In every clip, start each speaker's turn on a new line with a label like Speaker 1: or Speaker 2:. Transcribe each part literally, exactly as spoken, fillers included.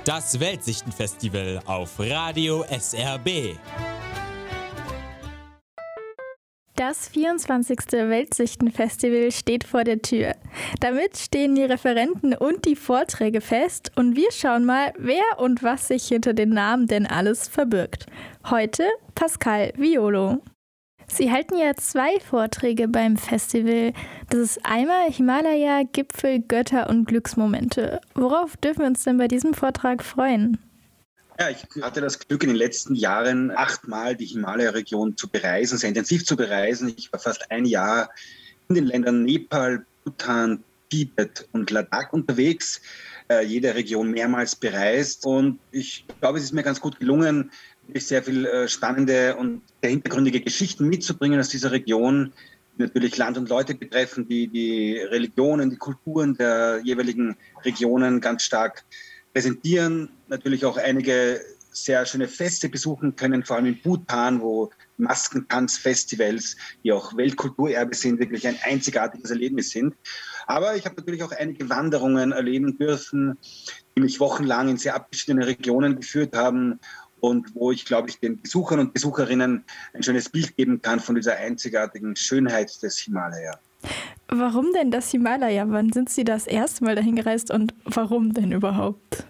Speaker 1: Das Weltsichtenfestival auf Radio S R B.
Speaker 2: Das vierundzwanzigste Weltsichtenfestival steht vor der Tür. Damit stehen die Referenten und die Vorträge fest und wir schauen mal, wer und was sich hinter den Namen denn alles verbirgt. Heute Pascal Violo. Sie halten ja zwei Vorträge beim Festival. Das ist einmal Himalaya, Gipfel, Götter und Glücksmomente. Worauf dürfen wir uns denn bei diesem Vortrag freuen?
Speaker 3: Ja, ich hatte das Glück, in den letzten Jahren achtmal die Himalaya-Region zu bereisen, sehr intensiv zu bereisen. Ich war fast ein Jahr in den Ländern Nepal, Bhutan, Tibet und Ladakh unterwegs, äh, jede Region mehrmals bereist. Und ich glaube, es ist mir ganz gut gelungen, sehr viel äh, spannende und sehr hintergründige Geschichten mitzubringen aus dieser Region, die natürlich Land und Leute betreffen, die die Religionen, die Kulturen der jeweiligen Regionen ganz stark präsentieren. Natürlich auch einige sehr schöne Feste besuchen können, vor allem in Bhutan, wo Maskentanzfestivals, die auch Weltkulturerbe sind, wirklich ein einzigartiges Erlebnis sind. Aber ich habe natürlich auch einige Wanderungen erleben dürfen, die mich wochenlang in sehr abgeschiedene Regionen geführt haben und wo ich, glaube ich, den Besuchern und Besucherinnen ein schönes Bild geben kann von dieser einzigartigen Schönheit des Himalaya.
Speaker 2: Warum denn das Himalaya? Wann sind Sie das erste Mal dahin gereist und warum denn überhaupt?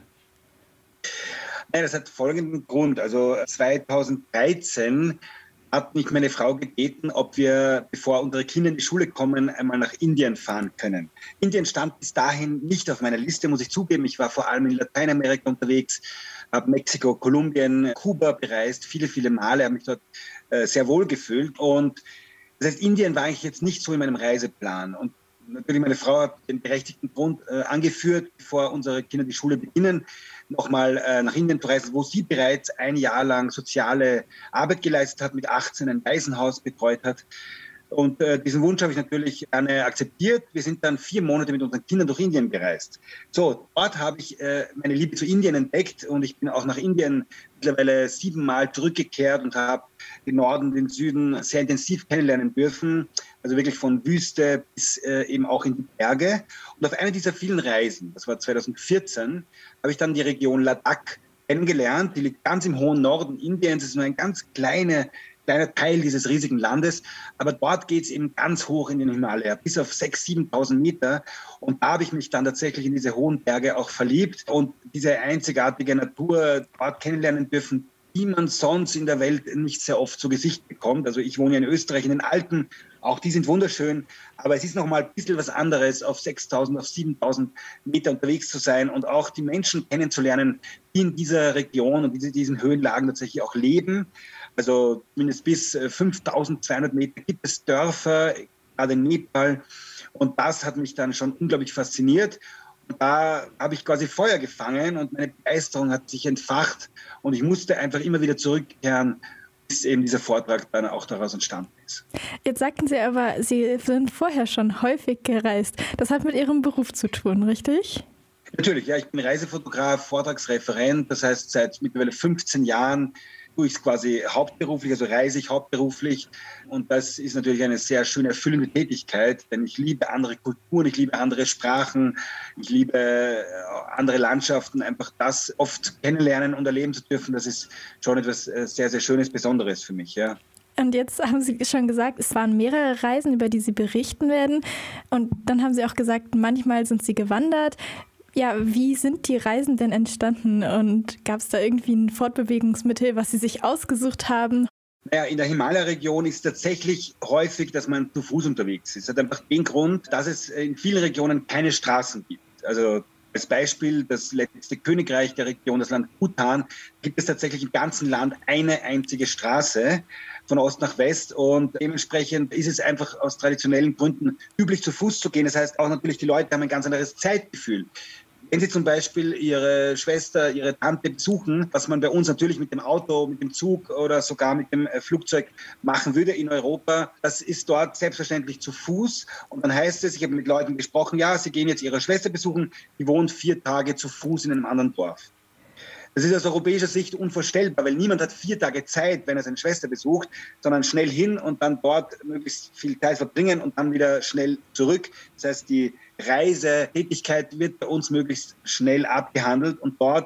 Speaker 3: Ja, das hat folgenden Grund. Also zweitausenddreizehn hat mich meine Frau gebeten, ob wir, bevor unsere Kinder in die Schule kommen, einmal nach Indien fahren können. Indien stand bis dahin nicht auf meiner Liste, muss ich zugeben. Ich war vor allem in Lateinamerika unterwegs, habe Mexiko, Kolumbien, Kuba bereist, viele, viele Male, habe mich dort äh, sehr wohl gefühlt. Und das heißt, Indien war eigentlich jetzt nicht so in meinem Reiseplan. Und natürlich meine Frau hat den berechtigten Grund äh, angeführt, bevor unsere Kinder die Schule beginnen, nochmal äh, nach Indien zu reisen, wo sie bereits ein Jahr lang soziale Arbeit geleistet hat, mit achtzehn ein Waisenhaus betreut hat. Und äh, diesen Wunsch habe ich natürlich gerne akzeptiert. Wir sind dann vier Monate mit unseren Kindern durch Indien gereist. So, dort habe ich äh, meine Liebe zu Indien entdeckt und ich bin auch nach Indien mittlerweile siebenmal zurückgekehrt und habe den Norden, den Süden sehr intensiv kennenlernen dürfen. Also wirklich von Wüste bis äh, eben auch in die Berge. Und auf einer dieser vielen Reisen, das war zweitausendvierzehn, habe ich dann die Region Ladakh kennengelernt. Die liegt ganz im hohen Norden Indiens. Es ist nur ein ganz kleine kleiner Teil dieses riesigen Landes, aber dort geht es eben ganz hoch in den Himalaya, bis auf sechstausend, siebentausend Meter und da habe ich mich dann tatsächlich in diese hohen Berge auch verliebt und diese einzigartige Natur dort kennenlernen dürfen, die man sonst in der Welt nicht sehr oft zu Gesicht bekommt. Also ich wohne ja in Österreich in den Alpen, auch die sind wunderschön, aber es ist nochmal ein bisschen was anderes, auf sechstausend, auf siebentausend Meter unterwegs zu sein und auch die Menschen kennenzulernen, die in dieser Region und in diesen Höhenlagen tatsächlich auch leben. Also mindestens bis fünftausendzweihundert Meter gibt es Dörfer, gerade in Nepal. Und das hat mich dann schon unglaublich fasziniert. Und da habe ich quasi Feuer gefangen und meine Begeisterung hat sich entfacht. Und ich musste einfach immer wieder zurückkehren, bis eben dieser Vortrag dann auch daraus entstanden ist.
Speaker 2: Jetzt sagten Sie aber, Sie sind vorher schon häufig gereist. Das hat mit Ihrem Beruf zu tun, richtig?
Speaker 3: Natürlich, ja. Ich bin Reisefotograf, Vortragsreferent. Das heißt, seit mittlerweile fünfzehn Jahren tue ich es quasi hauptberuflich, also reise ich hauptberuflich. Und das ist natürlich eine sehr schöne, erfüllende Tätigkeit, denn ich liebe andere Kulturen, ich liebe andere Sprachen, ich liebe andere Landschaften. Einfach das oft kennenlernen und erleben zu dürfen, das ist schon etwas sehr, sehr Schönes, Besonderes für mich, ja.
Speaker 2: Und jetzt haben Sie schon gesagt, es waren mehrere Reisen, über die Sie berichten werden. Und dann haben Sie auch gesagt, manchmal sind Sie gewandert. Ja, wie sind die Reisen denn entstanden und gab es da irgendwie ein Fortbewegungsmittel, was Sie sich ausgesucht haben?
Speaker 3: Naja, in der Himalaya-Region ist tatsächlich häufig, dass man zu Fuß unterwegs ist. Das hat einfach den Grund, dass es in vielen Regionen keine Straßen gibt. Also als Beispiel das letzte Königreich der Region, das Land Bhutan, gibt es tatsächlich im ganzen Land eine einzige Straße von Ost nach West und dementsprechend ist es einfach aus traditionellen Gründen üblich, zu Fuß zu gehen. Das heißt auch natürlich, die Leute haben ein ganz anderes Zeitgefühl. Wenn Sie zum Beispiel Ihre Schwester, Ihre Tante besuchen, was man bei uns natürlich mit dem Auto, mit dem Zug oder sogar mit dem Flugzeug machen würde in Europa, das ist dort selbstverständlich zu Fuß. Und dann heißt es, ich habe mit Leuten gesprochen, ja, Sie gehen jetzt Ihre Schwester besuchen, die wohnt vier Tage zu Fuß in einem anderen Dorf. Das ist aus europäischer Sicht unvorstellbar, weil niemand hat vier Tage Zeit, wenn er seine Schwester besucht, sondern schnell hin und dann dort möglichst viel Zeit verbringen und dann wieder schnell zurück. Das heißt, die Reisetätigkeit wird bei uns möglichst schnell abgehandelt und dort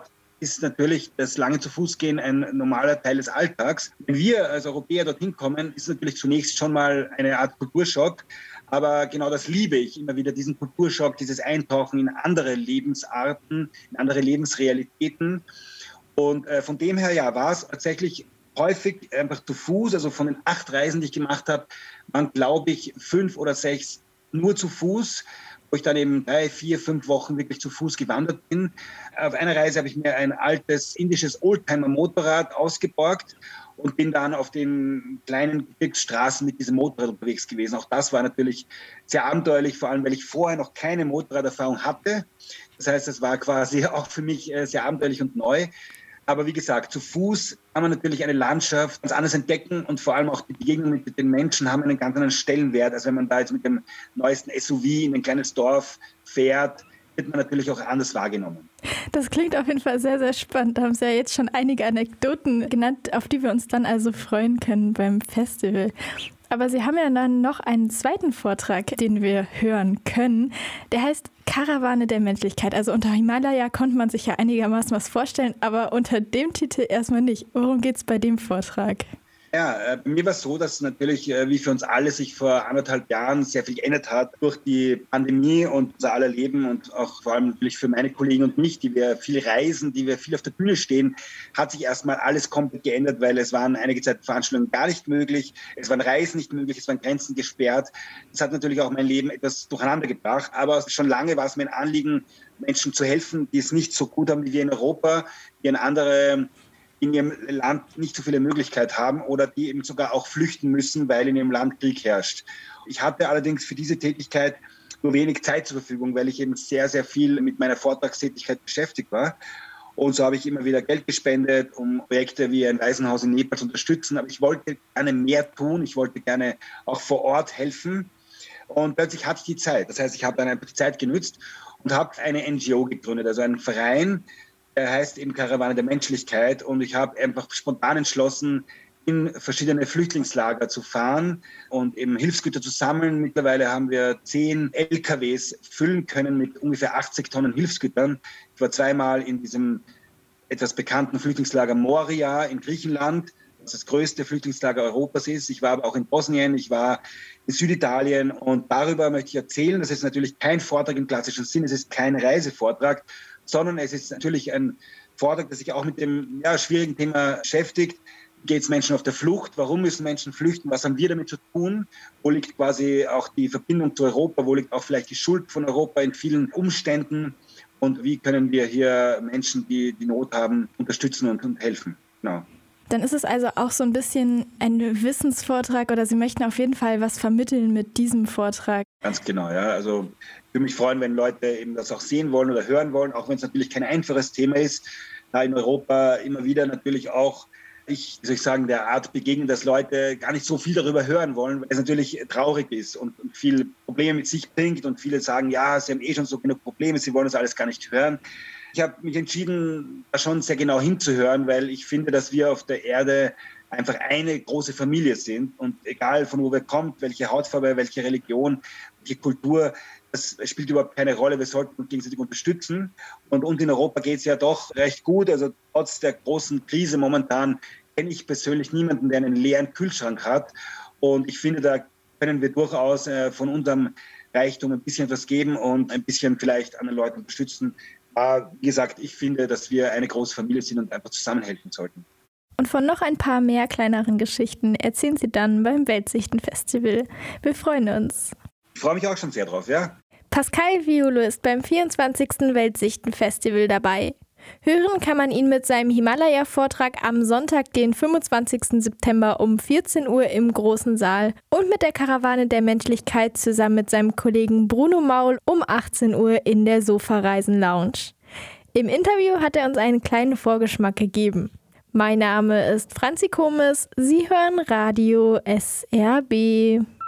Speaker 3: ist natürlich das lange zu Fuß gehen ein normaler Teil des Alltags. Wenn wir als Europäer dorthin kommen, ist natürlich zunächst schon mal eine Art Kulturschock. Aber genau das liebe ich, immer wieder diesen Kulturschock, dieses Eintauchen in andere Lebensarten, in andere Lebensrealitäten. Und äh, von dem her ja, war es tatsächlich häufig einfach zu Fuß, also von den acht Reisen, die ich gemacht habe, waren, glaube ich, fünf oder sechs nur zu Fuß, wo ich dann eben drei, vier, fünf Wochen wirklich zu Fuß gewandert bin. Auf einer Reise habe ich mir ein altes indisches Oldtimer-Motorrad ausgeborgt und bin dann auf den kleinen Gebirgsstraßen mit diesem Motorrad unterwegs gewesen. Auch das war natürlich sehr abenteuerlich, vor allem, weil ich vorher noch keine Motorraderfahrung hatte. Das heißt, es war quasi auch für mich sehr abenteuerlich und neu. Aber wie gesagt, zu Fuß kann man natürlich eine Landschaft ganz anders entdecken und vor allem auch die Begegnung mit den Menschen haben einen ganz anderen Stellenwert, als wenn man da jetzt mit dem neuesten S U V in ein kleines Dorf fährt, wird man natürlich auch anders wahrgenommen.
Speaker 2: Das klingt auf jeden Fall sehr, sehr spannend. Da haben Sie ja jetzt schon einige Anekdoten genannt, auf die wir uns dann also freuen können beim Festival. Aber Sie haben ja dann noch einen zweiten Vortrag, den wir hören können. Der heißt Karawane der Menschlichkeit. Also unter Himalaya konnte man sich ja einigermaßen was vorstellen, aber unter dem Titel erstmal nicht. Worum geht es bei dem Vortrag?
Speaker 3: Ja, äh, bei mir war es so, dass natürlich, äh, wie für uns alle, sich vor anderthalb Jahren sehr viel geändert hat durch die Pandemie und unser aller Leben und auch vor allem natürlich für meine Kollegen und mich, die wir viel reisen, die wir viel auf der Bühne stehen, hat sich erstmal alles komplett geändert, weil es waren einige Zeit Veranstaltungen gar nicht möglich, es waren Reisen nicht möglich, es waren Grenzen gesperrt. Das hat natürlich auch mein Leben etwas durcheinander gebracht, aber schon lange war es mir ein Anliegen, Menschen zu helfen, die es nicht so gut haben wie wir in Europa, die in andere in ihrem Land nicht so viele Möglichkeiten haben oder die eben sogar auch flüchten müssen, weil in ihrem Land Krieg herrscht. Ich hatte allerdings für diese Tätigkeit nur wenig Zeit zur Verfügung, weil ich eben sehr, sehr viel mit meiner Vortragstätigkeit beschäftigt war. Und so habe ich immer wieder Geld gespendet, um Projekte wie ein Waisenhaus in Nepal zu unterstützen. Aber ich wollte gerne mehr tun, ich wollte gerne auch vor Ort helfen. Und plötzlich hatte ich die Zeit. Das heißt, ich habe dann einfach die Zeit genutzt und habe eine N G O gegründet, also einen Verein, der heißt eben Karawane der Menschlichkeit und ich habe einfach spontan entschlossen, in verschiedene Flüchtlingslager zu fahren und eben Hilfsgüter zu sammeln. Mittlerweile haben wir zehn L K Ws füllen können mit ungefähr achtzig Tonnen Hilfsgütern. Ich war zweimal in diesem etwas bekannten Flüchtlingslager Moria in Griechenland, das das größte Flüchtlingslager Europas ist. Ich war aber auch in Bosnien, ich war in Süditalien und darüber möchte ich erzählen. Das ist natürlich kein Vortrag im klassischen Sinn, es ist kein Reisevortrag, sondern es ist natürlich ein Vortrag, der sich auch mit dem ja, schwierigen Thema beschäftigt. Wie geht es Menschen auf der Flucht? Warum müssen Menschen flüchten? Was haben wir damit zu tun? Wo liegt quasi auch die Verbindung zu Europa? Wo liegt auch vielleicht die Schuld von Europa in vielen Umständen? Und wie können wir hier Menschen, die die Not haben, unterstützen und, und helfen? Genau.
Speaker 2: Dann ist es also auch so ein bisschen ein Wissensvortrag oder Sie möchten auf jeden Fall was vermitteln mit diesem Vortrag.
Speaker 3: Ganz genau, ja. Also ich würde mich freuen, wenn Leute eben das auch sehen wollen oder hören wollen, auch wenn es natürlich kein einfaches Thema ist, da in Europa immer wieder natürlich auch, ich, wie soll ich sagen, der Art begegnen, dass Leute gar nicht so viel darüber hören wollen, weil es natürlich traurig ist und, und viel Probleme mit sich bringt und viele sagen, ja, sie haben eh schon so genug Probleme, sie wollen das alles gar nicht hören. Ich habe mich entschieden, da schon sehr genau hinzuhören, weil ich finde, dass wir auf der Erde einfach eine große Familie sind und egal von wo wir kommen, welche Hautfarbe, welche Religion, welche Kultur, das spielt überhaupt keine Rolle. Wir sollten uns gegenseitig unterstützen und, und in Europa geht es ja doch recht gut. Also trotz der großen Krise momentan kenne ich persönlich niemanden, der einen leeren Kühlschrank hat und ich finde, da können wir durchaus äh, von unserem Reichtum ein bisschen was geben und ein bisschen vielleicht anderen Leuten unterstützen. Aber wie gesagt, ich finde, dass wir eine große Familie sind und einfach zusammenhelfen sollten.
Speaker 2: Und von noch ein paar mehr kleineren Geschichten erzählen Sie dann beim Weltsichten-Festival. Wir freuen uns.
Speaker 3: Ich freue mich auch schon sehr drauf, ja.
Speaker 2: Pascal Violo ist beim vierundzwanzigsten Weltsichten-Festival dabei. Hören kann man ihn mit seinem Himalaya-Vortrag am Sonntag, den fünfundzwanzigsten September um vierzehn Uhr im Großen Saal und mit der Karawane der Menschlichkeit zusammen mit seinem Kollegen Bruno Maul um achtzehn Uhr in der Sofareisen-Lounge. Im Interview hat er uns einen kleinen Vorgeschmack gegeben. Mein Name ist Franzi Komis, Sie hören Radio S R B.